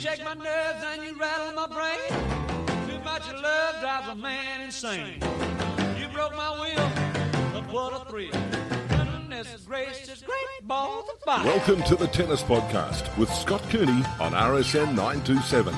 shake my nerves and you rattle my brain. Too much of love drives a man insane. You broke my will, but what a thrill. Goodness gracious, great balls of fire. Welcome to the Tennis Podcast with Scott Cooney on RSN 927.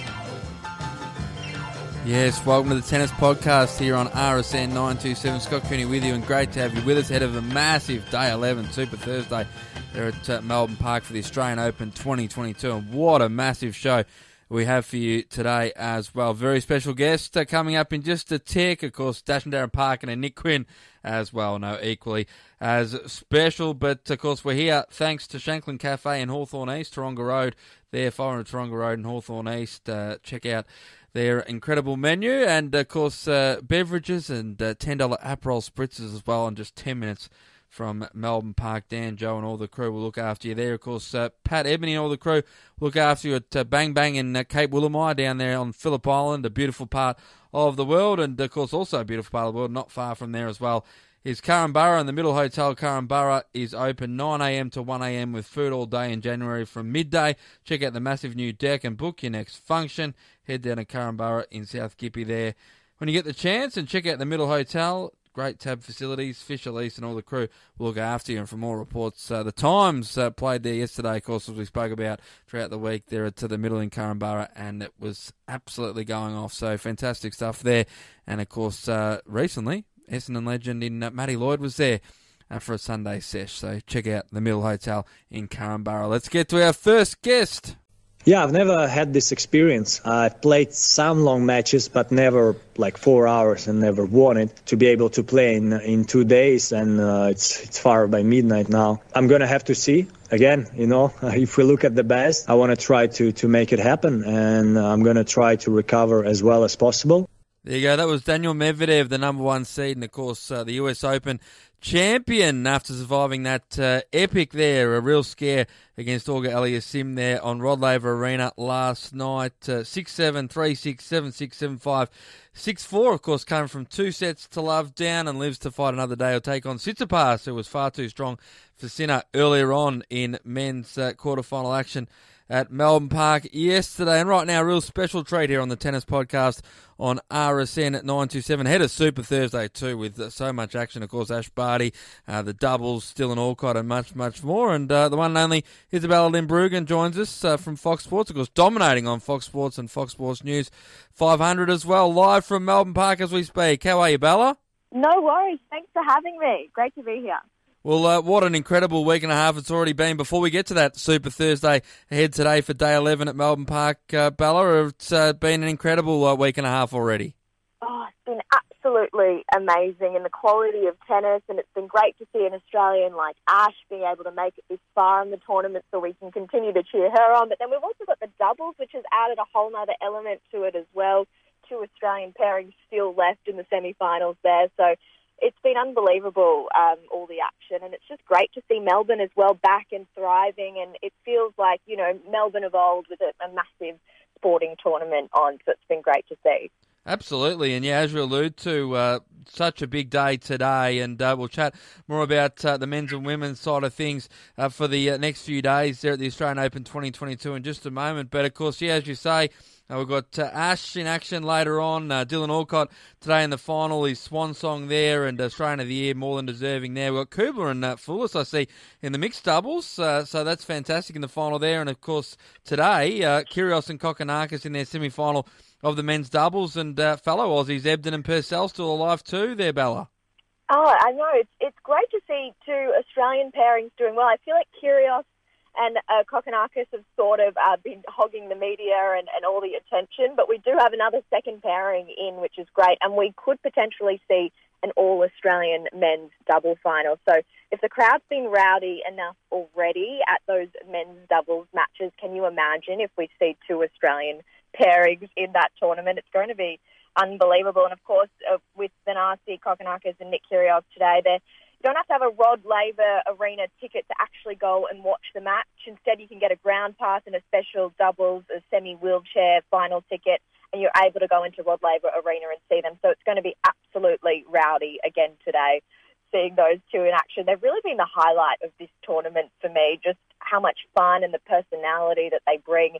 Yes, welcome to the Tennis Podcast here on RSN 927. Scott Cooney with you, and great to have you with us ahead of a massive Day 11 Super Thursday there at Melbourne Park for the Australian Open 2022. And what a massive show we have for you today as well. Very special guest coming up in just a tick. Of course, Dash and Darren Parkin and Nick Quinn as well. No, equally as special. But, of course, we're here thanks to Shanklin Cafe in Hawthorne East, Taronga Road. There, 400 Taronga Road in Hawthorne East. Check out their incredible menu and, of course, beverages and $10 Aperol spritzes as well in just 10 minutes from Melbourne Park. Dan, Joe and all the crew will look after you there. Of course, Pat Ebony and all the crew will look after you at Bang Bang in Cape Woolamai down there on Phillip Island, a beautiful part of the world, and, of course, also a beautiful part of the world, not far from there as well, is Caramburra, and the Middle Hotel Caramburra is open 9am to 1am with food all day in January from midday. Check out the massive new deck and book your next function. Head down to Caramburra in South Gippy there when you get the chance, and check out the Middle Hotel. Great tab facilities. Fisher Lease and all the crew will look after you. And for more reports, the Times played there yesterday, of course, as we spoke about throughout the week there at the Middle in Caramburra, and it was absolutely going off. So fantastic stuff there. And, of course, recently, Essendon legend in Matty Lloyd was there for a Sunday sesh. So check out the Middle Hotel in Caramburra. Let's get to our first guest. Yeah, I've never had this experience. I've played some long matches, but never like 4 hours, and never won it. To be able to play in 2 days, and it's far by midnight now. I'm going to have to see. Again, if we look at the best, I want to try to make it happen, and I'm going to try to recover as well as possible. There you go. That was Daniil Medvedev, the number one seed, and, of course, the US Open champion after surviving that epic there, a real scare against Olga Aliassime there on Rod Laver Arena last night. 6-7, 3-6, 7-6, 7-5, 6-4, of course, came from 2 sets to love down and lives to fight another day. He'll take on Tsitsipas, who was far too strong for Sinner earlier on in men's quarterfinal action at Melbourne Park yesterday. And right now, a real special treat here on the Tennis Podcast on RSN at 927. Ahead of Super Thursday too, with so much action. Of course, Ash Barty, the doubles, Dylan Alcott, and much, much more. And the one and only Isabella Lindbruggen joins us from Fox Sports, of course, dominating on Fox Sports and Fox Sports News 500 as well, live from Melbourne Park as we speak. How are you, Bella? No worries. Thanks for having me. Great to be here. Well, what an incredible week and a half it's already been. Before we get to that Super Thursday ahead today for Day 11 at Melbourne Park, Bella, it's been an incredible week and a half already. Oh, it's been absolutely amazing, and the quality of tennis, and it's been great to see an Australian like Ash being able to make it this far in the tournament so we can continue to cheer her on. But then we've also got the doubles, which has added a whole other element to it as well. 2 Australian pairings still left in the semi-finals there, so it's been unbelievable, all the action, and it's just great to see Melbourne as well back and thriving, and it feels like, Melbourne of old with a massive sporting tournament on, so it's been great to see. Absolutely, and yeah, as you allude to, such a big day today, and we'll chat more about the men's and women's side of things for the next few days there at the Australian Open 2022 in just a moment, but of course, yeah, as you say, we've got Ash in action later on. Dylan Alcott today in the final, his swan song there, and Australian of the Year, more than deserving there. We've got Kubler and Foulis, I see, in the mixed doubles, so that's fantastic in the final there. And, of course, today, Kyrgios and Kokkinakis in their semi-final of the men's doubles, and fellow Aussies, Ebden and Purcell, still alive too there, Bella. Oh, I know. It's great to see 2 Australian pairings doing well. I feel like Kyrgios and Kokkinakis have sort of been hogging the media and all the attention, but we do have another second pairing in, which is great, and we could potentially see an all-Australian men's double final. So if the crowd's been rowdy enough already at those men's doubles matches, can you imagine if we see 2 Australian pairings in that tournament? It's going to be unbelievable. And, of course, with Thanasi, Kokkinakis and Nick Kyrgios today, you don't have to have a Rod Laver Arena ticket to actually go and watch the match. Instead, you can get a ground pass and a special doubles, a semi-wheelchair final ticket, and you're able to go into Rod Laver Arena and see them. So it's going to be absolutely rowdy again today, seeing those 2 in action. They've really been the highlight of this tournament for me, just how much fun and the personality that they bring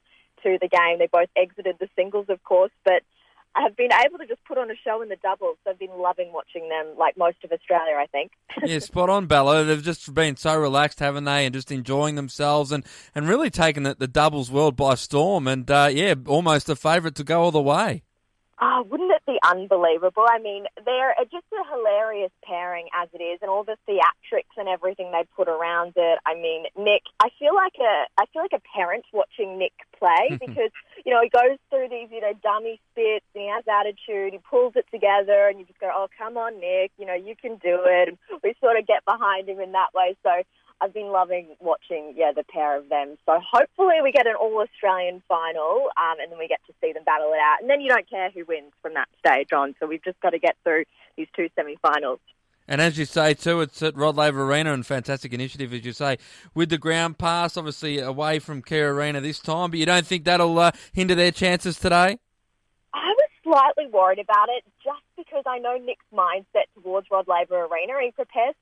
into the game. They both exited the singles, of course, but have been able to just put on a show in the doubles. So I've been loving watching them, like most of Australia, I think. Yeah, spot on, Bella. They've just been so relaxed, haven't they, and just enjoying themselves and really taking the doubles world by storm. And, almost a favourite to go all the way. Oh, wouldn't it be unbelievable? I mean, they're just a hilarious pairing as it is, and all the theatrics and everything they put around it. I mean, Nick, I feel like a parent watching Nick play because, he goes through these, dummy spits and he has attitude, he pulls it together and you just go, oh, come on, Nick, you can do it. And we sort of get behind him in that way. So I've been loving watching, the pair of them. So hopefully we get an all-Australian final and then we get to see them battle it out. And then you don't care who wins from that stage on. So we've just got to get through these two semi-finals. And as you say, too, it's at Rod Laver Arena, and fantastic initiative, as you say, with the ground pass, obviously away from Kia Arena this time. But you don't think that'll hinder their chances today? I was slightly worried about it just because I know Nick's mindset towards Rod Laver Arena. He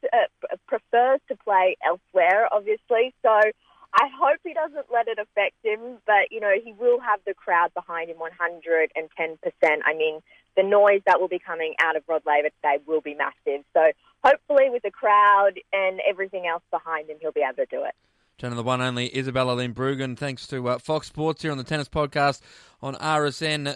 prefers to play elsewhere, obviously. So I hope he doesn't let it affect him. But, he will have the crowd behind him 110%. I mean, the noise that will be coming out of Rod Laver today will be massive. So hopefully with the crowd and everything else behind him, he'll be able to do it. Channel the one only Isabella Lynn Bruggen. Thanks to Fox Sports here on the Tennis Podcast on RSN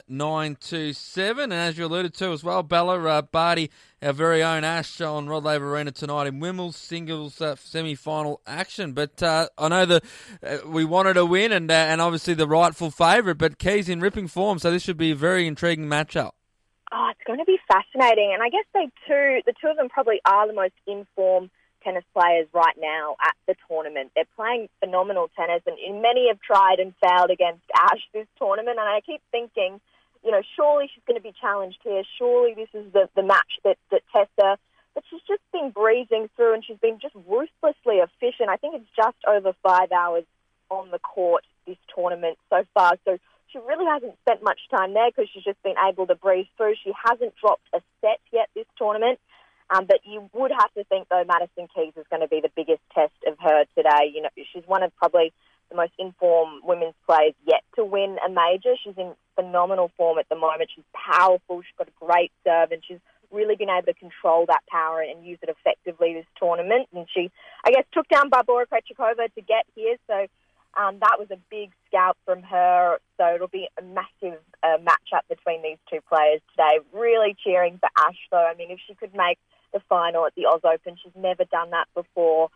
927. And as you alluded to as well, Bella, Barty, our very own Ash on Rod Laver Arena tonight in Wimbledon singles semi-final action. But I know we wanted to win and obviously the rightful favourite, but Key's in ripping form, so this should be a very intriguing matchup. Oh, it's going to be fascinating. And I guess the two of them probably are the most informed tennis players right now at the tournament. They're playing phenomenal tennis, and many have tried and failed against Ash this tournament. And I keep thinking, surely she's going to be challenged here. Surely this is the match that tests her. But she's just been breezing through, and she's been just ruthlessly efficient. I think it's just over 5 hours on the court this tournament so far. So she really hasn't spent much time there because she's just been able to breeze through. She hasn't dropped a set yet this tournament. But you would have to think, though, Madison Keys is going to be the biggest test of her today. She's one of probably the most informed women's players yet to win a major. She's in phenomenal form at the moment. She's powerful. She's got a great serve, and she's really been able to control that power and use it effectively this tournament. And she, I guess, took down Barbora Krejcikova to get here. So that was a big scalp from her. So it'll be a massive matchup between these two players today. Really cheering for Ash, though. I mean, if she could make the final at the Oz Open, she's never done that before.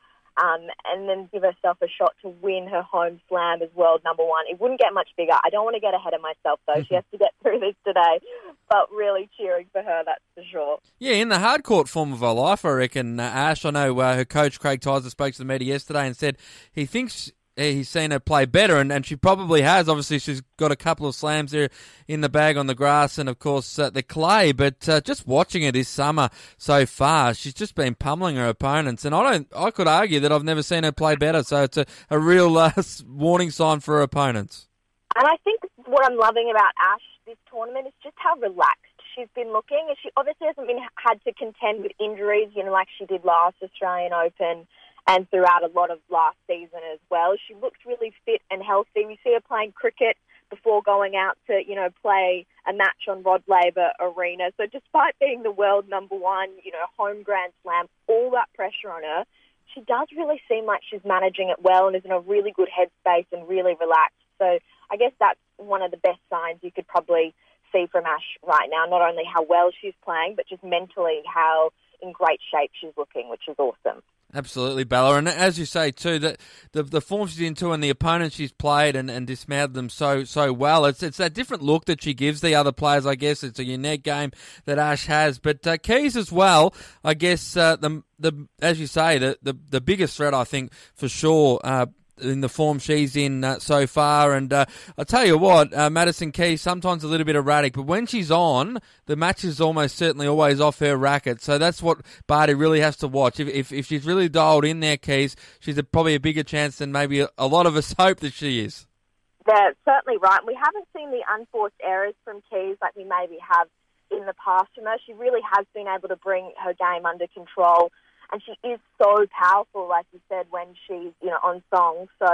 And then give herself a shot to win her home slam as world number one. It wouldn't get much bigger. I don't want to get ahead of myself, though. She has to get through this today. But really cheering for her, that's for sure. Yeah, in the hard court form of her life, I reckon, Ash. I know her coach, Craig Tyser, spoke to the media yesterday and said he thinks he's seen her play better, and she probably has. Obviously, she's got a couple of slams there in the bag on the grass and, of course, the clay. But just watching her this summer so far, she's just been pummeling her opponents. And I could argue that I've never seen her play better. So it's a real warning sign for her opponents. And I think what I'm loving about Ash this tournament is just how relaxed she's been looking. She obviously hasn't had to contend with injuries, like she did last Australian Open and throughout a lot of last season as well. She looks really fit and healthy. We see her playing cricket before going out to, play a match on Rod Laver Arena. So despite being the world number one, home Grand Slam, all that pressure on her, she does really seem like she's managing it well and is in a really good headspace and really relaxed. So I guess that's one of the best signs you could probably see from Ash right now, not only how well she's playing, but just mentally how in great shape she's looking, which is awesome. Absolutely, Bella. And as you say, too, that the form she's into and the opponents she's played and dismantled them so well, it's that different look that she gives the other players, I guess. It's a unique game that Ash has. But Keys as well, I guess, as you say, the biggest threat, I think, for sure, in the form she's in so far. And I'll tell you what, Madison Keys, sometimes a little bit erratic, but when she's on, the match is almost certainly always off her racket. So that's what Barty really has to watch. If she's really dialed in there, Keys, she's probably a bigger chance than maybe a lot of us hope that she is. That's certainly right. We haven't seen the unforced errors from Keys like we maybe have in the past from her. She really has been able to bring her game under control. And she is so powerful, like you said, when she's, on song. So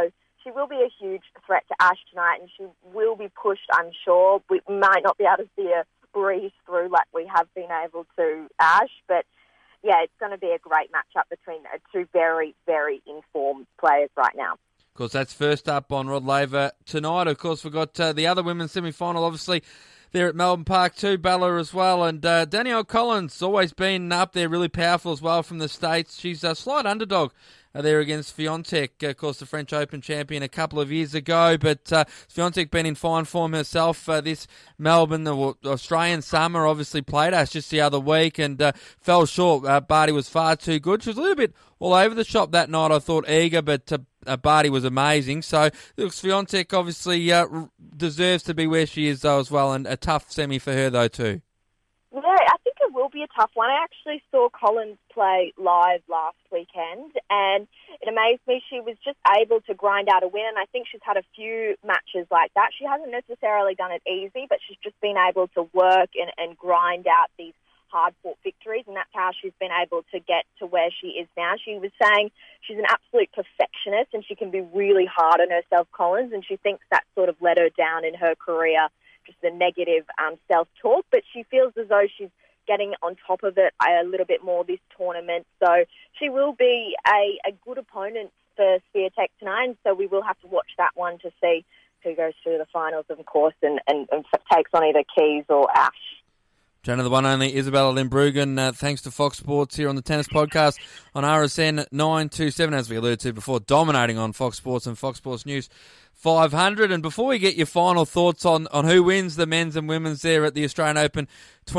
she will be a huge threat to Ash tonight, and she will be pushed, I'm sure. We might not be able to see her breeze through like we have been able to Ash, but yeah, it's going to be a great matchup between two very, very informed players right now. Of course, that's first up on Rod Laver tonight. Of course, we've got the other women's semi-final, obviously, there at Melbourne Park too, Bella as well. And Danielle Collins always been up there, really powerful as well from the States. She's a slight underdog there against Swiatek, of course, the French Open champion a couple of years ago. But Swiatek been in fine form herself this Melbourne, the Australian summer, obviously played us just the other week and fell short. Barty was far too good. She was a little bit all over the shop that night, I thought, eager, but Barty was amazing. So Swiatek obviously deserves to be where she is, though, as well, and a tough semi for her, though, too. Yeah, I think it will be a tough one. I actually saw Collins play live last weekend, and it amazed me. She was just able to grind out a win, and I think she's had a few matches like that. She hasn't necessarily done it easy, but she's just been able to work and grind out these hard-fought victories, and that's how she's been able to get to where she is now. She was saying she's an absolute perfectionist, and she can be really hard on herself, Collins, and she thinks that sort of let her down in her career, just the negative self-talk, but she feels as though she's getting on top of it a little bit more this tournament. So she will be a good opponent for Swiatek tonight, and so we will have to watch that one to see who goes through the finals, of course, and takes on either Keys or Ash. Joining the one only Isabella Lindbruggen, thanks to Fox Sports here on the Tennis Podcast on RSN 927, as we alluded to before, dominating on Fox Sports and Fox Sports News 500. And before we get your final thoughts on who wins the men's and women's there at the Australian Open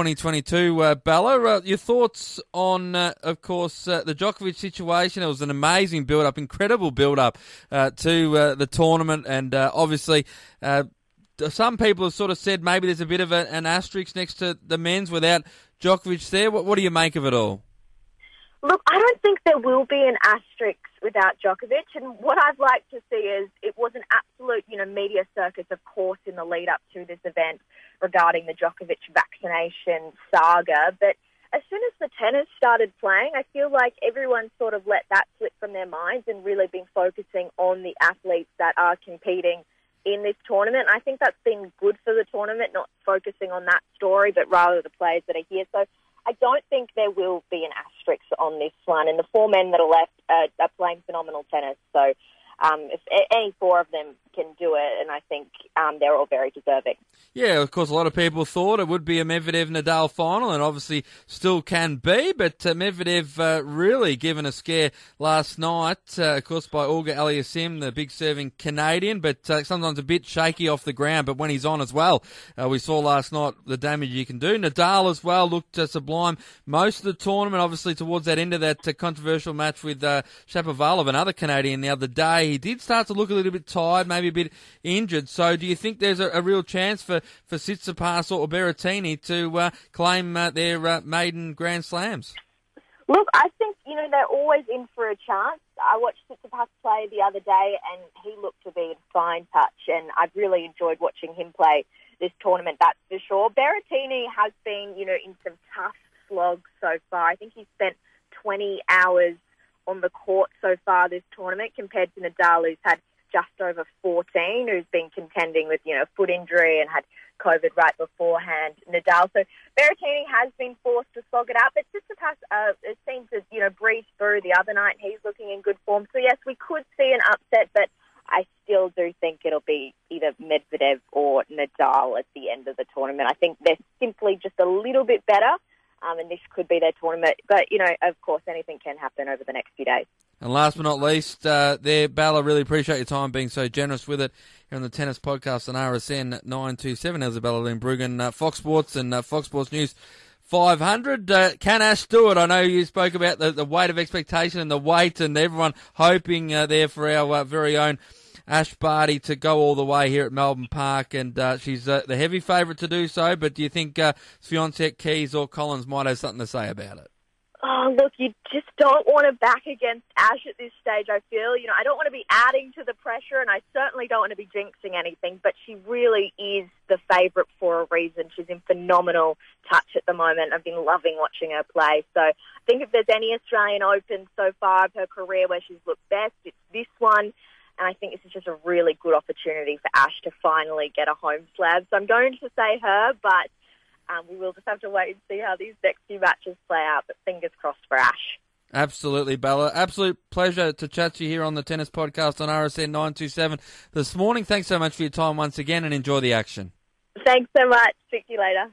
2022, Bella, your thoughts on, of course, the Djokovic situation. It was an amazing build-up, incredible build-up to the tournament, and obviously some people have sort of said maybe there's a bit of an asterisk next to the men's without Djokovic there. What do you make of it all? Look, I don't think there will be an asterisk without Djokovic, and what I'd like to see is it was an absolute, media circus, of course, in the lead-up to this event regarding the Djokovic vaccination saga, but as soon as the tennis started playing, I feel like everyone sort of let that slip from their minds and really been focusing on the athletes that are competing in this tournament. I think that's been good for the tournament, not focusing on that story, but rather the players that are here. So I don't think there will be an asterisk on this one. And the four men that are left are playing phenomenal tennis. So if any four of them can do it, and I think they're all very deserving. Yeah, of course, a lot of people thought it would be a Medvedev-Nadal final, and obviously still can be, but Medvedev really given a scare last night, of course, by Olga Aliassime, the big serving Canadian, but sometimes a bit shaky off the ground, but when he's on as well, we saw last night the damage he can do. Nadal as well looked sublime most of the tournament, obviously towards that end of that controversial match with Shapovalov, another Canadian, the other day. He did start to look a little bit tired, maybe a bit injured. So do you think there's a real chance for Tsitsipas or Berrettini to claim their maiden Grand Slams? Look, I think, they're always in for a chance. I watched Tsitsipas play the other day, and he looked to be in fine touch, and I've really enjoyed watching him play this tournament, that's for sure. Berrettini has been, in some tough slogs so far. I think he's spent 20 hours on the court so far this tournament, compared to Nadal, who's had just over 14, who's been contending with, a foot injury and had COVID right beforehand, Nadal. So Berrettini has been forced to slog it out, but Tsitsipas seemed to, breeze through the other night. He's looking in good form. So yes, we could see an upset, but I still do think it'll be either Medvedev or Nadal at the end of the tournament. I think they're simply just a little bit better. And this could be their tournament. But, of course, anything can happen over the next few days. And last but not least, Bella, really appreciate your time being so generous with it here on the Tennis Podcast on RSN 927. Isabella Lindbruggen, Fox Sports and Fox Sports News 500. Can Ash do it? I know you spoke about the weight of expectation and the weight, and everyone hoping there for our very own Ash Barty to go all the way here at Melbourne Park, and she's the heavy favourite to do so, but do you think Swiatek, Keys or Collins might have something to say about it? Oh, look, you just don't want to back against Ash at this stage, I feel. I don't want to be adding to the pressure, and I certainly don't want to be jinxing anything, but she really is the favourite for a reason. She's in phenomenal touch at the moment. I've been loving watching her play. So I think if there's any Australian Open so far of her career where she's looked best, it's this one. And I think this is just a really good opportunity for Ash to finally get a home slab. So I'm going to say her, but we will just have to wait and see how these next few matches play out. But fingers crossed for Ash. Absolutely, Bella. Absolute pleasure to chat to you here on the Tennis Podcast on RSN 927 this morning. Thanks so much for your time once again, and enjoy the action. Thanks so much. Speak to you later.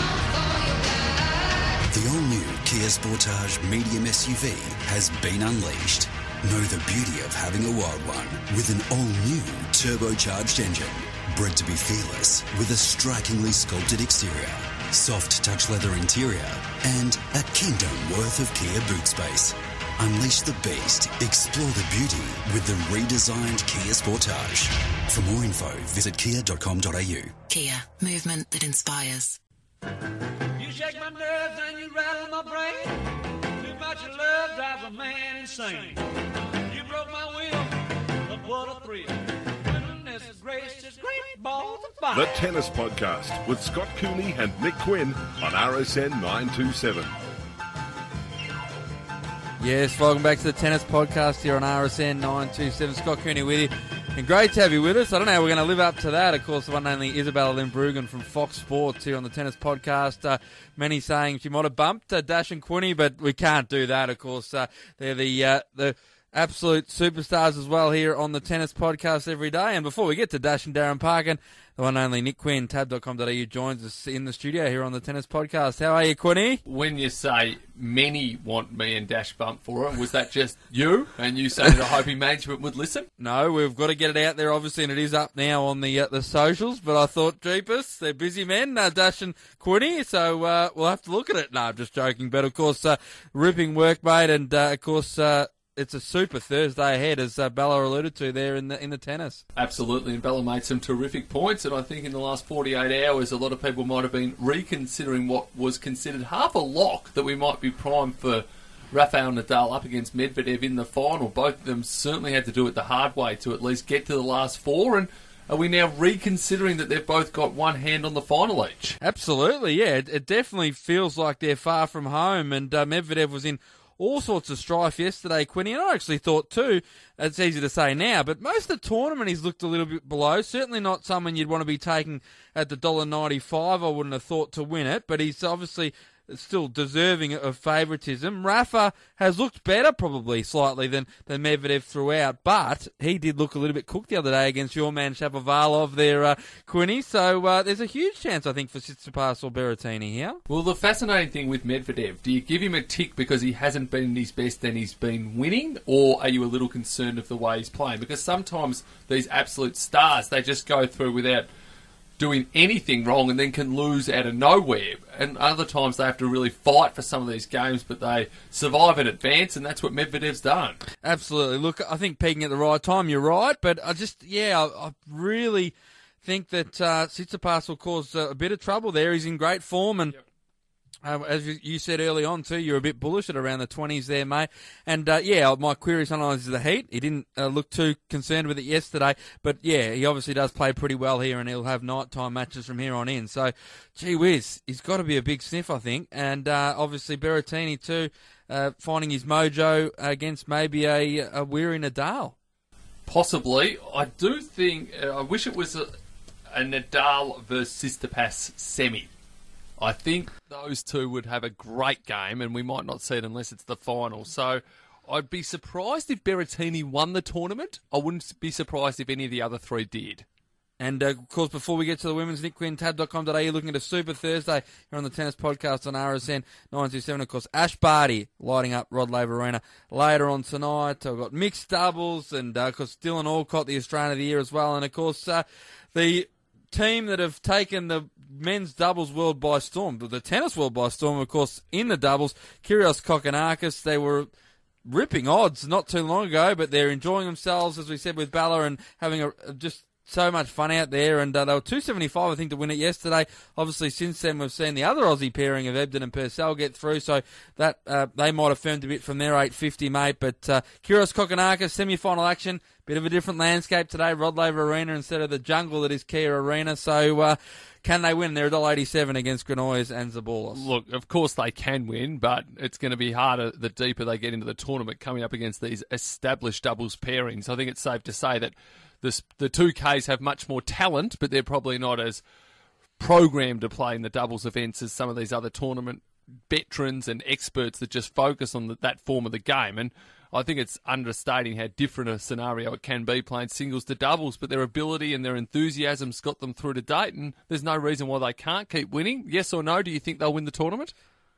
The all-new Kia Sportage medium SUV has been unleashed. Know the beauty of having a wild one with an all-new turbocharged engine. Bred to be fearless with a strikingly sculpted exterior, soft touch leather interior, and a kingdom worth of Kia boot space. Unleash the beast. Explore the beauty with the redesigned Kia Sportage. For more info, visit kia.com.au. Kia, movement that inspires. You shake my nerves and you rattle my brain. Too much of love drives a man insane. You broke my will, but what a thrill. Goodness gracious, great balls of fire. The Tennis Podcast with Scott Cooney and Nick Quinn on RSN 927. Yes, welcome back to the Tennis Podcast here on RSN 927. Scott Cooney with you. And great to have you with us. I don't know how we're going to live up to that. Of course, the one and only Isabella Lindbruggen from Fox Sports here on the Tennis Podcast. Many saying she might have bumped Dash and Quinny, but we can't do that, of course. They're the absolute superstars as well here on the Tennis Podcast every day. And before we get to Dash and Darren Parkin, the one and only Nick Quinn, tab.com.au, joins us in the studio here on the Tennis Podcast. How are you, Quinny? When you say many want me and Dash bump for it, was that just you? And you saying that hoping management would listen? No, we've got to get it out there, obviously, and it is up now on the socials. But I thought, jeepers, they're busy men, Dash and Quinny, so we'll have to look at it. No, I'm just joking. But, of course, ripping work, mate, and, of course... it's a super Thursday ahead, as Bella alluded to there in the tennis. Absolutely, and Bella made some terrific points, and I think in the last 48 hours, a lot of people might have been reconsidering what was considered half a lock that we might be primed for Rafael Nadal up against Medvedev in the final. Both of them certainly had to do it the hard way to at least get to the last four, and are we now reconsidering that they've both got one hand on the final each? Absolutely, yeah. It definitely feels like they're far from home, and Medvedev was in all sorts of strife yesterday, Quinny, and I actually thought too, it's easy to say now, but most of the tournament he's looked a little bit below. Certainly not someone you'd want to be taking at the $1.95, I wouldn't have thought, to win it, but he's obviously still deserving of favouritism. Rafa has looked better probably slightly than Medvedev throughout, but he did look a little bit cooked the other day against your man Shapovalov there, Quinny. So there's a huge chance, I think, for Tsitsipas or Berrettini here. Well, the fascinating thing with Medvedev, do you give him a tick because he hasn't been at his best and he's been winning, or are you a little concerned of the way he's playing? Because sometimes these absolute stars, they just go through without doing anything wrong and then can lose out of nowhere. And other times they have to really fight for some of these games, but they survive and advance, and that's what Medvedev's done. Absolutely. Look, I think peaking at the right time, you're right, but I really think that Tsitsipas will cause a bit of trouble there. He's in great form, and as you said early on too, you're a bit bullish at around the 20s there, mate. And my query sometimes is the heat. He didn't look too concerned with it yesterday, but yeah, he obviously does play pretty well here, and he'll have nighttime matches from here on in. So, gee whiz, he's got to be a big sniff, I think. And obviously Berrettini too, finding his mojo against maybe a weary Nadal. Possibly. I do think, I wish it was a Nadal versus Tsitsipas semi. I think those two would have a great game, and we might not see it unless it's the final. So I'd be surprised if Berrettini won the tournament. I wouldn't be surprised if any of the other three did. And, of course, before we get to the women's, Nick Quinn, tab.com.au, looking at a Super Thursday here on the Tennis Podcast on RSN 927. Of course, Ash Barty lighting up Rod Laver Arena later on tonight. I've got mixed doubles, and, of course, Dylan Alcott, the Australian of the Year as well. And, of course, the team that have taken the men's doubles world by storm, the tennis world by storm, of course, in the doubles, Kyrgios Kokkinakis, they were ripping odds not too long ago, but they're enjoying themselves, as we said, with Bella, and having just so much fun out there, and they were 275, I think, to win it yesterday. Obviously, since then, we've seen the other Aussie pairing of Ebden and Purcell get through, so that they might have firmed a bit from their 850, mate. But Kyrgios Kokkinakis, semi-final action, bit of a different landscape today, Rod Laver Arena instead of the jungle that is Kia Arena. So can they win? They're $1.87 against Granollers and Zaborlas. Look, of course they can win, but it's going to be harder the deeper they get into the tournament coming up against these established doubles pairings. I think it's safe to say that the 2Ks have much more talent, but they're probably not as programmed to play in the doubles events as some of these other tournament veterans and experts that just focus on that form of the game. And I think it's understating how different a scenario it can be playing singles to doubles, but their ability and their enthusiasm's got them through to date, and there's no reason why they can't keep winning. Yes or no, do you think they'll win the tournament?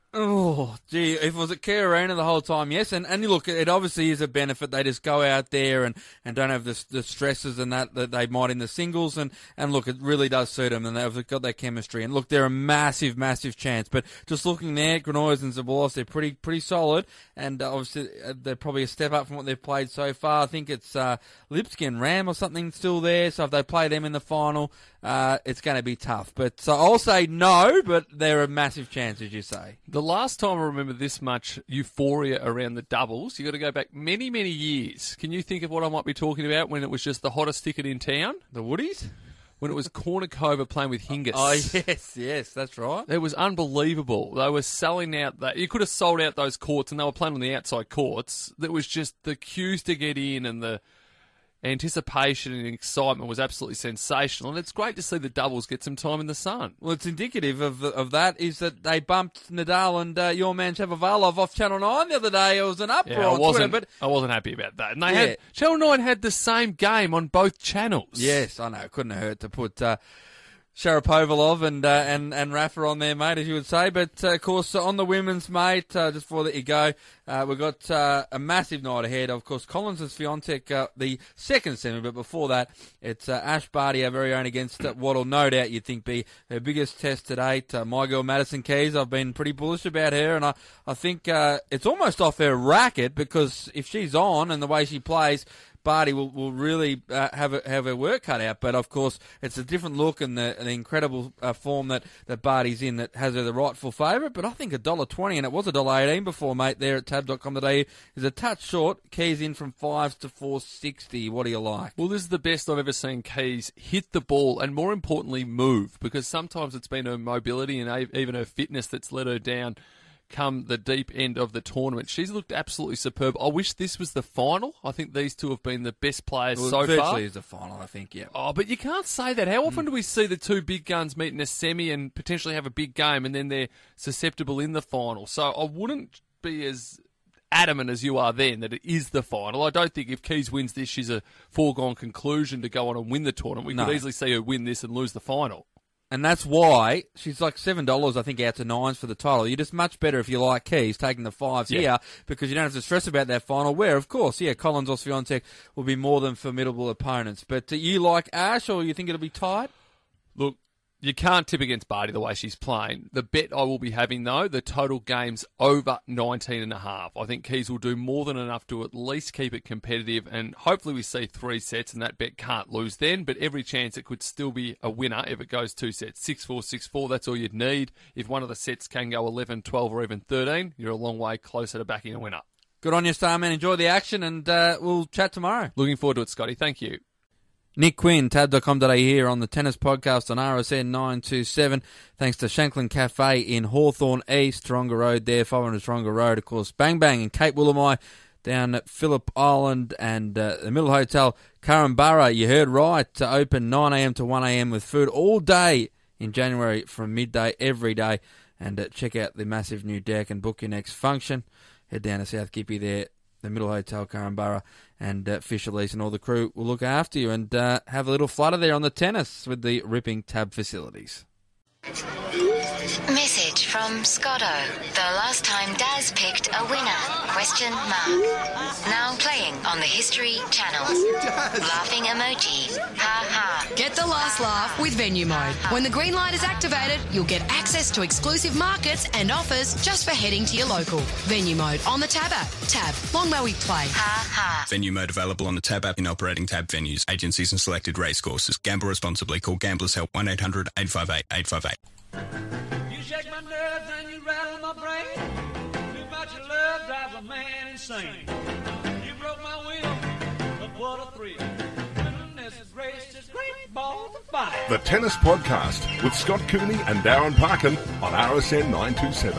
Oh, gee, if it was at Kia Arena the whole time, yes. And look, it obviously is a benefit. They just go out there and don't have the stresses and that they might in the singles. And look, it really does suit them, and they've got that chemistry. And look, they're a massive, massive chance. But just looking there, Granollers and Zaborlas, they're pretty solid. And obviously, they're probably a step up from what they've played so far. I think it's Lipsky and Ram or something still there. So if they play them in the final, it's going to be tough. But so I'll say no, but they're a massive chance, as you say. The last time I remember this much euphoria around the doubles, you got to go back many, many years. Can you think of what I might be talking about when it was just the hottest ticket in town? The Woodies? When it was Cornucova playing with Hingis. Oh, yes, that's right. It was unbelievable. They were selling out that. You could have sold out those courts, and they were playing on the outside courts. That was just the queues to get in, and the anticipation and excitement was absolutely sensational, and it's great to see the doubles get some time in the sun. Well, it's indicative of that is that they bumped Nadal and your man Shapovalov off Channel 9 the other day. It was an uproar on Twitter, but I wasn't happy about that. And they had Channel 9 had the same game on both channels. Yes, I know. It couldn't have hurt to put Shapovalov and Rafa on there, mate, as you would say. But, of course, on the women's, mate, just before I let you go, we've got a massive night ahead. Of course, Collins and Swiatek, the second semi, but before that, it's Ash Barty, our very own, against what'll no doubt you'd think be her biggest test to date. My girl, Madison Keys, I've been pretty bullish about her, and I think it's almost off her racket, because if she's on and the way she plays, Barty will really have her work cut out. But, of course, it's a different look and the incredible form that Barty's in that has her the rightful favourite. But I think $1.20, and it was $1.18 before, mate, there at tab.com today, is a touch short. Keys in from 5s to 4.60. What do you like? Well, this is the best I've ever seen Keys hit the ball and, more importantly, move, because sometimes it's been her mobility and even her fitness that's let her down come the deep end of the tournament. She's looked absolutely superb. I wish this was the final. I think these two have been the best players so far. Virtually is the final, I think, yeah. Oh, but you can't say that. How often do we see the two big guns meet in a semi and potentially have a big game, and then they're susceptible in the final? So I wouldn't be as adamant as you are then that it is the final. I don't think if Keys wins this, she's a foregone conclusion to go on and win the tournament. We could easily see her win this and lose the final. And that's why she's like $7, I think, out to 9s for the title. You're just much better if you like Keys taking the 5s here, because you don't have to stress about that final, where, of course, Collins or Swiatek will be more than formidable opponents. But you like Ash, or you think it'll be tight? Look, you can't tip against Barty the way she's playing. The bet I will be having, though, the total game's over 19.5. I think Keys will do more than enough to at least keep it competitive, and hopefully we see 3 sets, and that bet can't lose then, but every chance it could still be a winner if it goes 2 sets. 6-4, 6-4, that's all you'd need. If one of the sets can go 11, 12, or even 13, you're a long way closer to backing a winner. Good on you, Starman. Enjoy the action, and we'll chat tomorrow. Looking forward to it, Scotty. Thank you. Nick Quinn, tab.com.au here on the Tennis Podcast on RSN 927. Thanks to Shanklin Cafe in Hawthorne East, Taronga Road there, 500 Taronga Road. Of course, Bang Bang in Cape Willamai, down at Phillip Island, and the Middle Hotel, Caranbara. You heard right, to open 9am to 1am with food all day in January from midday every day. And check out the massive new deck and book your next function. Head down to South Gippy there, the Middle Hotel, Caranbara, and Fisher Lease and all the crew will look after you, and have a little flutter there on the tennis with the ripping tab facilities. Message from Scotto. The last time Daz picked a winner? Question mark. Now playing on the History Channel. Laughing emoji. Ha ha. Get the last laugh with Venue Mode. When the green light is activated, you'll get access to exclusive markets and offers just for heading to your local. Venue Mode on the Tab app. Tab, long may we play. Venue Mode available on the Tab app in operating Tab venues, agencies and selected racecourses. Gamble responsibly. Call Gamblers Help 1800 858 858. You shake my nerves and you rattle my brain. Too much love drives a man insane. You broke my will, but what a thrill. Goodness gracious, great balls of fire. The Tennis Podcast with Scott Cooney and Darren Parkin on RSN 927.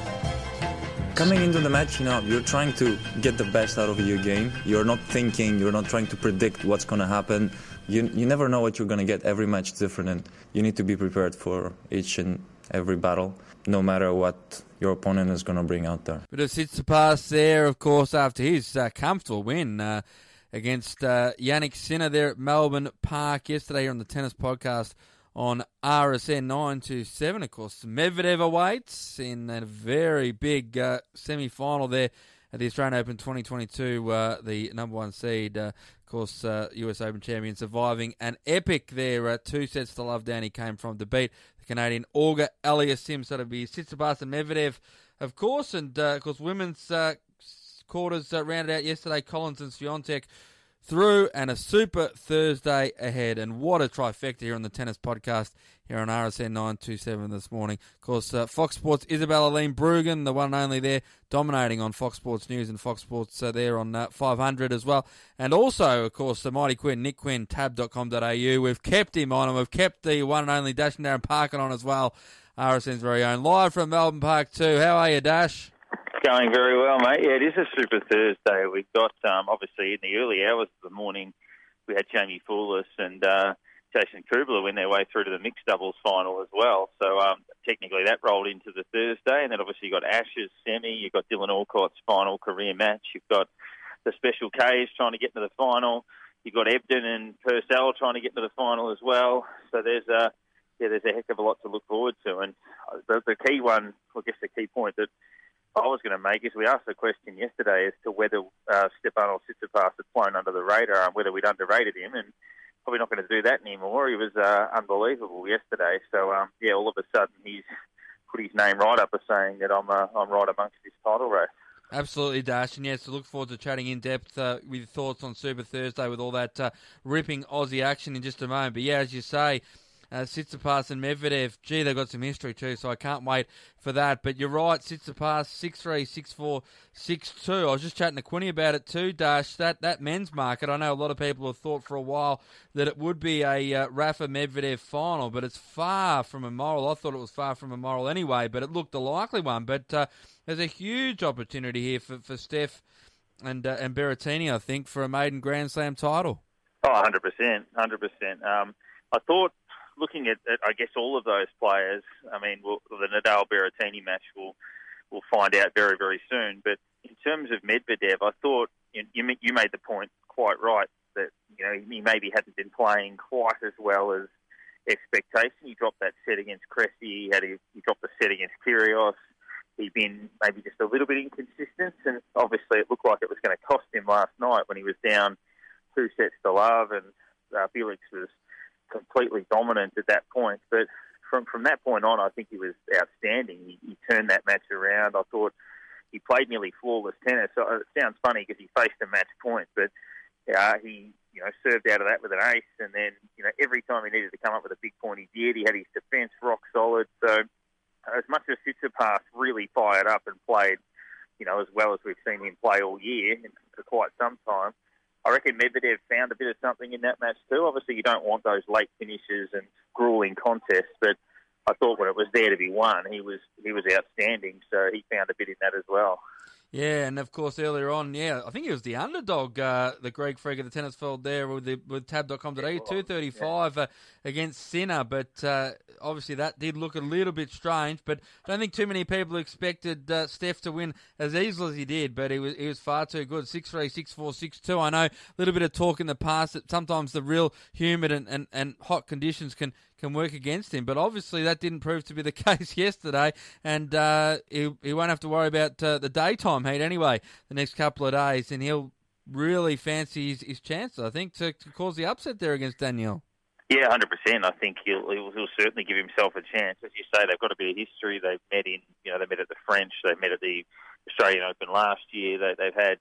Coming into the match, you're trying to get the best out of your game. You're not thinking, you're not trying to predict what's going to happen. You never know what you're going to get. Every match is different, and you need to be prepared for each and every battle, no matter what your opponent is going to bring out there. Bit of Tsitsipas there, of course, after his comfortable win against Yannick Sinner there at Melbourne Park yesterday here on the Tennis Podcast on RSN 927. Of course, Medvedev awaits in a very big semi-final there at the Australian Open 2022. The number one seed, of course, US Open champion, surviving an epic there. 2 sets to love down he came from to beat the Canadian Olga Aliassime. So it'll be Tsitsipas and Medvedev, of course. And, of course, women's quarters rounded out yesterday. Collins and Swiatek through, and a super Thursday ahead. And what a trifecta here on the Tennis Podcast here on RSN 927 this morning. Of course, Fox Sports' Isabella Lean Bruggen, the one and only there, dominating on Fox Sports News and Fox Sports there on 500 as well. And also, of course, the mighty Quinn, Nick Quinn, tab.com.au. We've kept him on, and we've kept the one and only Dash and Darren Parkin on as well. RSN's very own. Live from Melbourne Park too. How are you, Dash? Going very well, mate. Yeah, it is a super Thursday. We've got, obviously, in the early hours of the morning, we had Jamie Foulis and Jason Kubler win their way through to the mixed doubles final as well. So technically that rolled into the Thursday. And then obviously you've got Ashes semi, you've got Dylan Alcott's final career match, you've got the Special Ks trying to get into the final, you've got Ebden and Purcell trying to get into the final as well. So there's a heck of a lot to look forward to. And the key one, I guess the key point that I was going to make is we asked the question yesterday as to whether Stefanos Tsitsipas had flown under the radar and whether we'd underrated him, and probably not going to do that anymore. He was unbelievable yesterday. So, all of a sudden he's put his name right up as saying that I'm right amongst this title race. Absolutely, Dash. And yes, I look forward to chatting in depth with your thoughts on Super Thursday with all that ripping Aussie action in just a moment. But yeah, as you say, Tsitsipas and Medvedev, gee, they've got some history too, so I can't wait for that. But you're right, Tsitsipas 6-3, 6-4, 6-2. I was just chatting to Quinny about it too, Dash. That men's market, I know a lot of people have thought for a while that it would be a Rafa Medvedev final, but it's far from immoral. I thought it was far from immoral anyway, but it looked a likely one. But there's a huge opportunity here for Steph and Berrettini, I think, for a maiden Grand Slam title. Oh, 100%, 100%. I thought, looking at, I guess, all of those players, I mean, the Nadal-Berrettini match we'll find out very, very soon. But in terms of Medvedev, I thought you made the point quite right that he maybe hadn't been playing quite as well as expectation. He dropped that set against Cressy. He dropped the set against Kyrgios. He'd been maybe just a little bit inconsistent, and obviously it looked like it was going to cost him last night when he was down 2 sets to love, and Felix was completely dominant at that point. But from that point on, I think he was outstanding. He turned that match around. I thought he played nearly flawless tennis. So it sounds funny because he faced a match point, but he served out of that with an ace. And then every time he needed to come up with a big point, he did. He had his defence rock solid. So as much as Tsitsipas really fired up and played, as well as we've seen him play all year and for quite some time, I reckon Medvedev found a bit of something in that match too. Obviously, you don't want those late finishes and grueling contests, but I thought when it was there to be won, he was outstanding. So he found a bit in that as well. Yeah, and of course earlier on, I think he was the underdog, the Greg Freak of the tennis field there with tab.com.au, 235 against Sinner, but obviously that did look a little bit strange, but I don't think too many people expected Steph to win as easily as he did, but he was far too good, 6-3, 6-4, 6-2. I know a little bit of talk in the past that sometimes the real humid and hot conditions can work against him, but obviously that didn't prove to be the case yesterday, and he won't have to worry about the daytime heat anyway the next couple of days, and he'll really fancy his chances, I think, to cause the upset there against Daniel. Yeah, 100%. I think he'll certainly give himself a chance. As you say, they've got a bit of history. They've met they met at the French. They met at the Australian Open last year. They've had,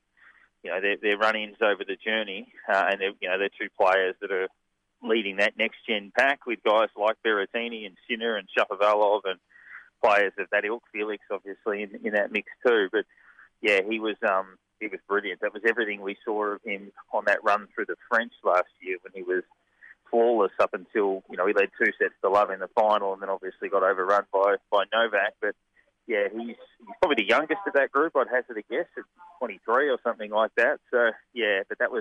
their run-ins over the journey, and they're two players that are leading that next-gen pack with guys like Berrettini and Sinner and Shapovalov and players of that ilk. Felix, obviously, in that mix too. But yeah, he was brilliant. That was everything we saw of him on that run through the French last year when he was flawless up until, he led 2-0 in the final and then obviously got overrun by Novak. But yeah, he's probably the youngest of that group, I'd hazard a guess, at 23 or something like that. So yeah, but that was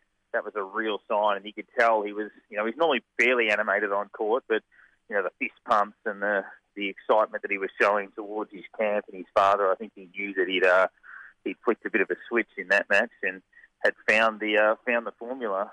a real sign, and you could tell he was, he's normally fairly animated on court, but the fist pumps and the excitement that he was showing towards his camp and his father, I think he knew that he'd flicked a bit of a switch in that match and had found the formula.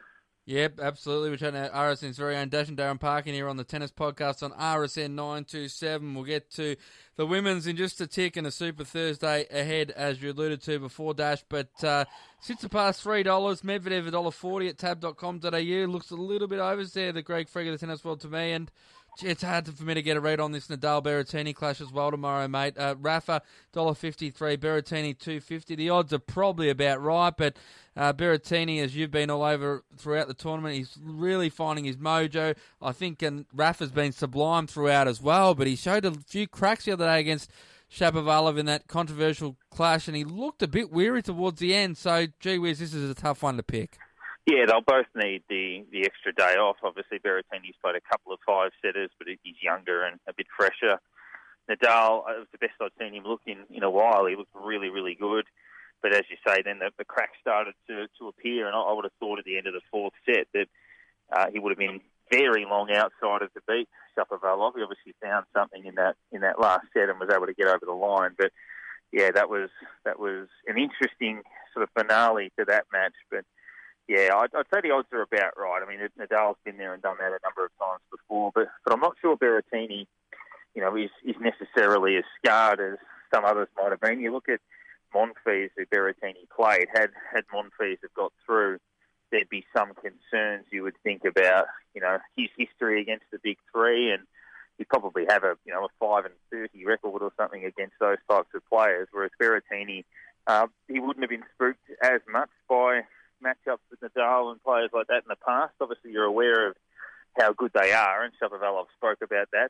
Yep, absolutely. We're chatting to RSN's very own Dash and Darren Parkin here on the Tennis Podcast on RSN 927. We'll get to the women's in just a tick and a Super Thursday ahead, as you alluded to before, Dash. But Tsitsipas $3, Medvedev $1.40 at tab.com.au. Looks a little bit overs there, the Greg Freak of the tennis world to me. And it's hard for me to get a read on this Nadal-Berrettini clash as well tomorrow, mate. Rafa, $1.53, Berrettini, $2.50. The odds are probably about right, but Berrettini, as you've been all over throughout the tournament, he's really finding his mojo. I think Rafa's been sublime throughout as well, but he showed a few cracks the other day against Shapovalov in that controversial clash, and he looked a bit weary towards the end, so gee whiz, this is a tough one to pick. Yeah, they'll both need the extra day off. Obviously, Berrettini's played a couple of five-setters, but he's younger and a bit fresher. Nadal, it was the best I'd seen him look in a while. He looked really, really good. But as you say, then the cracks started to appear, and I would have thought at the end of the fourth set that he would have been very long outside of the beat Shapovalov. He obviously found something in that last set and was able to get over the line. But yeah, that was an interesting sort of finale to that match. But yeah, I'd say the odds are about right. I mean, Nadal's been there and done that a number of times before, but I'm not sure Berrettini, is necessarily as scarred as some others might have been. You look at Monfils, who Berrettini played. Had Monfils have got through, there'd be some concerns you would think about, his history against the big three, and he'd probably have a 5-30 record or something against those types of players. Whereas Berrettini, he wouldn't have been spooked as much by matchups with Nadal and players like that in the past. Obviously, you're aware of how good they are, and Shapovalov spoke about that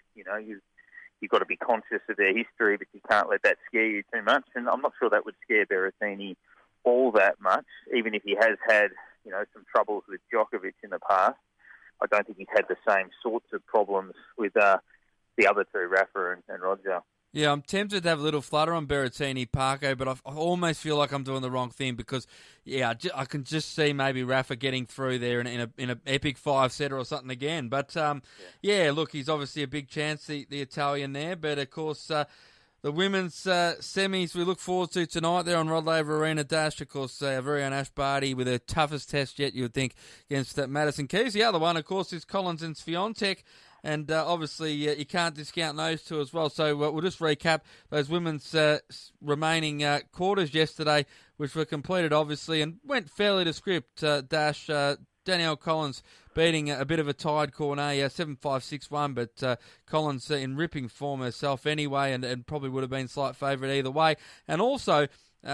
you've got to be conscious of their history, but you can't let that scare you too much. And I'm not sure that would scare Berrettini all that much, even if he has had, some troubles with Djokovic in the past. I don't think he's had the same sorts of problems with the other two, Rafa and Roger. Yeah, I'm tempted to have a little flutter on Berrettini, Parko, but I almost feel like I'm doing the wrong thing because, yeah, I can just see maybe Rafa getting through there in an epic five-setter or something again. But, yeah, look, he's obviously a big chance, the Italian there. But, of course, the women's semis we look forward to tonight there on Rod Laver Arena, Dash. Of course, our very own Ash Barty with her toughest test yet, you would think, against Madison Keys. The other one, of course, is Collins and Swiatek. And obviously, you can't discount those two as well. So we'll just recap those women's remaining quarters yesterday, which were completed, obviously, and went fairly to script. Dash, Danielle Collins beating a bit of a tied Cornet, 7-5, 6-1, but Collins in ripping form herself anyway, and probably would have been slight favourite either way. And also,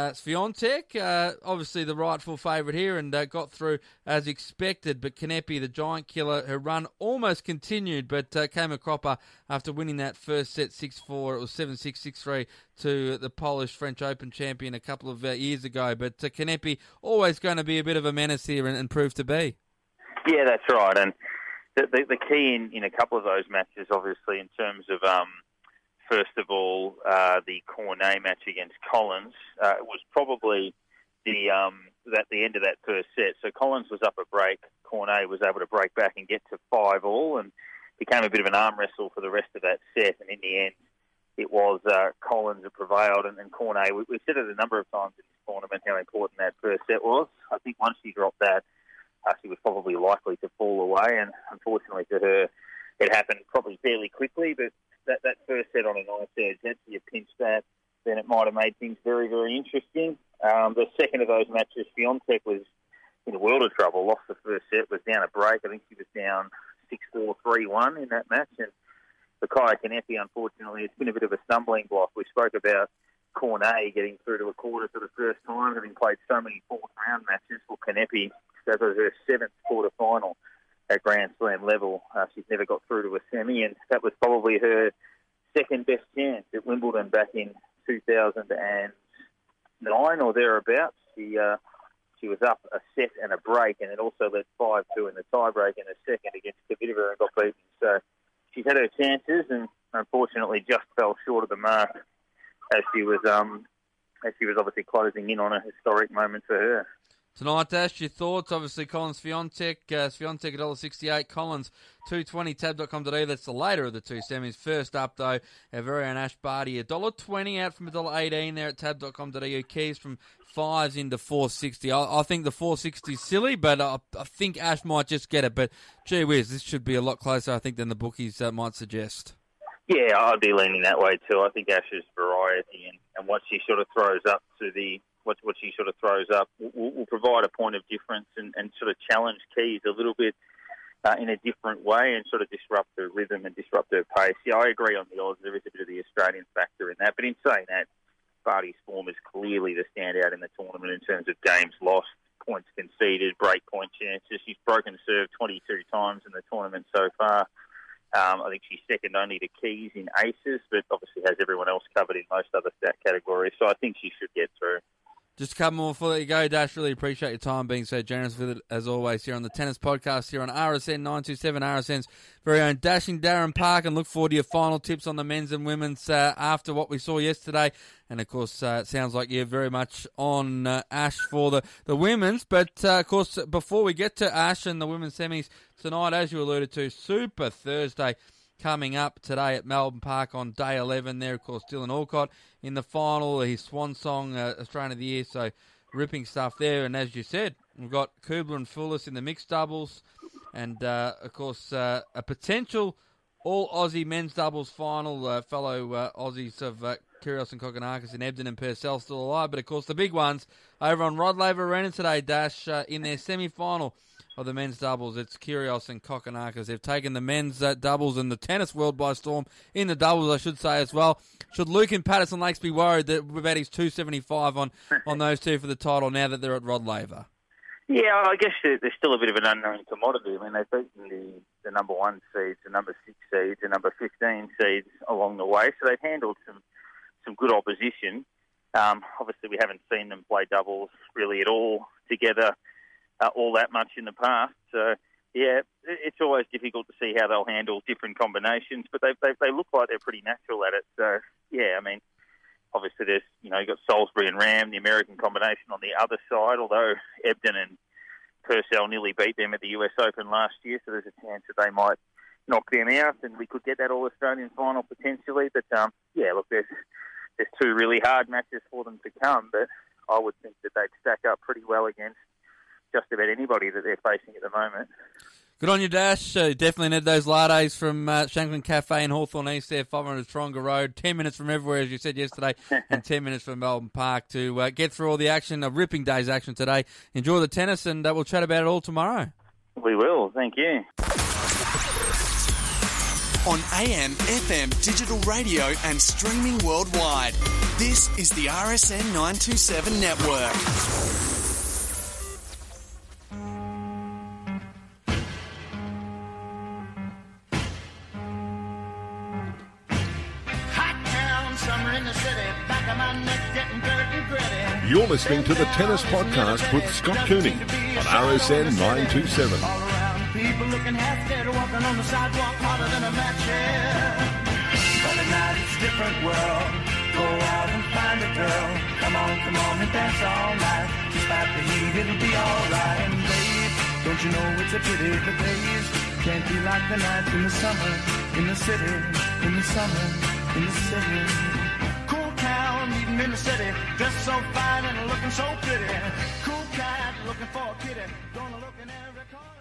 Swiatek, obviously the rightful favourite here, and got through as expected, but Kanepi, the giant killer, her run almost continued, but came a cropper after winning that first set 6-4. It was 7-6, 6-3 to the Polish French Open champion a couple of years ago, but Kanepi always going to be a bit of a menace here and proved to be. Yeah, that's right, and the key in a couple of those matches, obviously, in terms of first of all, the Cornet match against Collins was probably the end of that first set. So Collins was up a break. Cornet was able to break back and get to 5-all, and became a bit of an arm wrestle for the rest of that set. And in the end, it was Collins that prevailed, and Cornet. We've said it a number of times in this tournament how important that first set was. I think once she dropped that, she was probably likely to fall away, and unfortunately for her, it happened probably fairly quickly, but that first set on a nice edge, that's you pinched that, then it might have made things very, very interesting. The second of those matches, Swiatek was in a world of trouble. Lost the first set, was down a break. I think she was down 6-4, 3-1 in that match. And Bakaya Kanepi, unfortunately, it's been a bit of a stumbling block. We spoke about Cornet getting through to a quarter for the first time, having played so many fourth-round matches. For Kanepi, that was her 7th quarter-final at Grand Slam level. She's never got through to a semi, and that was probably her second-best chance at Wimbledon back in 2009 or thereabouts. She was up a set and a break, and it also led 5-2 in the tiebreak in a second against Kvitova and got beaten. So she's had her chances, and unfortunately just fell short of the mark as she was obviously closing in on a historic moment for her. Tonight, Dash, your thoughts? Obviously, Collins Swiatek, Swiatek $1.68, Collins $2.20, tab.com.au. That's the later of the two semis. First up, though, our very own Ash Barty, $1.20 out from $1.18 there at tab.com.au. Keys from 5s into $4.60. I think the $4.60 is silly, but I think Ash might just get it. But, gee whiz, this should be a lot closer, I think, than the bookies might suggest. Yeah, I'd be leaning that way too. I think Ash's variety and what she sort of throws up to what she sort of throws up will provide a point of difference and sort of challenge Keys a little bit in a different way and sort of disrupt her rhythm and disrupt her pace. Yeah, I agree on the odds. There is a bit of the Australian factor in that. But in saying that, Barty's form is clearly the standout in the tournament in terms of games lost, points conceded, break point chances. She's broken serve 22 times in the tournament so far. I think she's second only to Keys in aces, but obviously has everyone else covered in most other stat categories. So I think she should get through. Just a couple more before you go, Dash. Really appreciate your time being so generous with it, as always, here on the Tennis Podcast, here on RSN 927, RSN's very own Dashing Darren Park, and look forward to your final tips on the men's and women's after what we saw yesterday. And, of course, it sounds like you're very much on Ash for the women's. But, of course, before we get to Ash and the women's semis tonight, as you alluded to, Super Thursday coming up today at Melbourne Park on day 11 there. Of course, Dylan Alcott in the final, his swan song, Australian of the Year, so ripping stuff there. And as you said, we've got Kubler and Fullis in the mixed doubles, and, of course, a potential all-Aussie men's doubles final. Fellow Aussies of Kyrgios and Kokkinakis and Ebden and Purcell still alive. But, of course, the big ones over on Rod Laver Arena today, Dash, in their semi-final of the men's doubles. It's Kyrgios and Kokkinakis. They've taken the men's doubles and the tennis world by storm in the doubles, I should say, as well. Should Luke and Patterson Lakes be worried about his 275 on those two for the title now that they're at Rod Laver? Yeah, I guess there's still a bit of an unknown commodity. I mean, they've beaten the number 1 seeds, the number 6 seeds, the number 15 seeds along the way, so they've handled some good opposition. Obviously, we haven't seen them play doubles really at all together all that much in the past. So, yeah, it's always difficult to see how they'll handle different combinations, but they look like they're pretty natural at it. So, yeah, I mean, obviously there's, you've got Salisbury and Ram, the American combination on the other side, although Ebden and Purcell nearly beat them at the US Open last year, so there's a chance that they might knock them out and we could get that All-Australian final potentially. But, yeah, look, there's 2 really hard matches for them to come, but I would think that they'd stack up pretty well against just about anybody that they're facing at the moment. Good on you, Dash. Definitely need those lattes from Shanklin Cafe in Hawthorne East there, 500 Taronga Road. 10 minutes from everywhere, as you said yesterday, and 10 minutes from Melbourne Park to get through all the action, a ripping day's action today. Enjoy the tennis, and we'll chat about it all tomorrow. We will. Thank you. On AM, FM, digital radio, and streaming worldwide. This is the RSN 927 Network. You're listening to the Tennis Podcast with Scott Cooney on RSN 927. People looking half dead, walking on the sidewalk harder than a match head. But at night it's a different world. Go out and find a girl. Come on and dance all night. Despite the heat, it'll be alright. And babe, don't you know it's a pity the days can't be like the nights in the summer, in the city, in the summer, in the city. Cool town, meeting in the city, dressed so fine and looking so pretty. Cool cat, looking for a kitty, gonna look in every corner.